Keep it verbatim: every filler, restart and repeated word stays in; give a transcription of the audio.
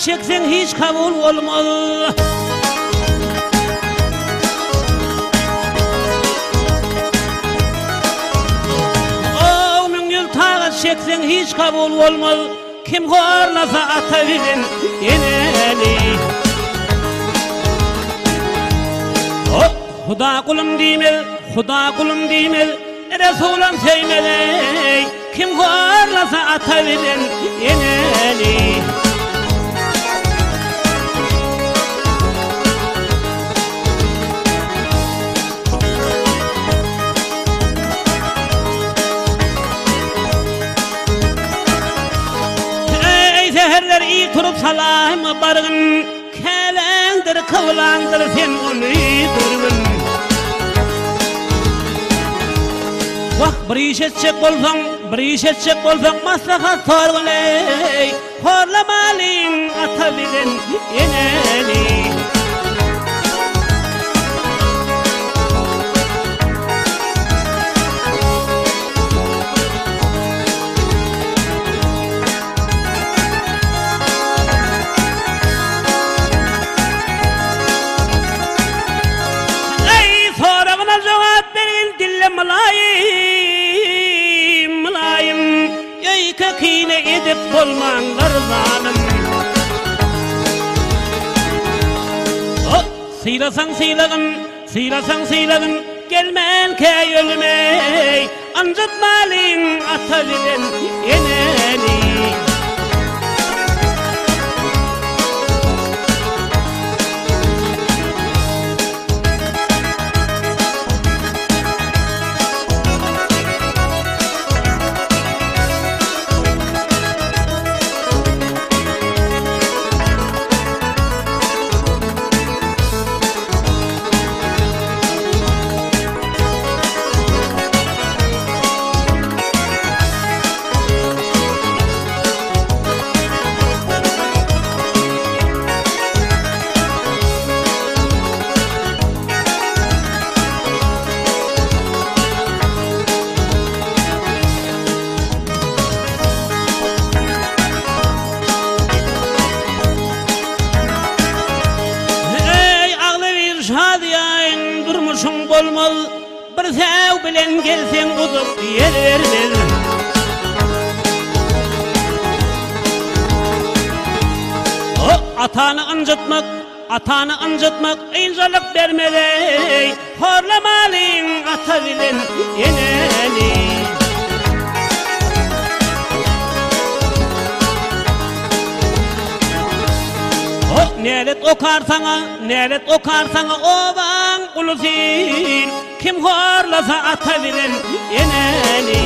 çeksen hiç kabul olmaz. Onun yıl tağa çeksen hiç kabul olmaz. Kim horlasa atabilen yeneli. Oh, Huda kulum dimel, Huda kulum dimel, Resulüm seymeli. Kim horlasa atabilen yeneli. Seherler iyi turup salam bargın, kelendir kıvlandır sen onu durgun. Vah bir iş etcek bolsan, bir iş etcek bolsan maslahat sorgun ey. Horlamalıyım atabilen yeneli. Mülayim, mülayim, yayka kine edip bolmanlar zalim. Oh, sıylasan sıyladın, sıylasan sıyladın, gelmen key ölmey, anjatmalıyım atabilen yeneli. Olmaz bir sev bilen gelsen uzup yerler. O atanı anjatmak, atanı anjatmak incalık vermeli. Horlamalıyım atabilen yeneli. O nelet okar sana, nelet okar sana oban ulusin. Kim horlasa atabilen yeneli.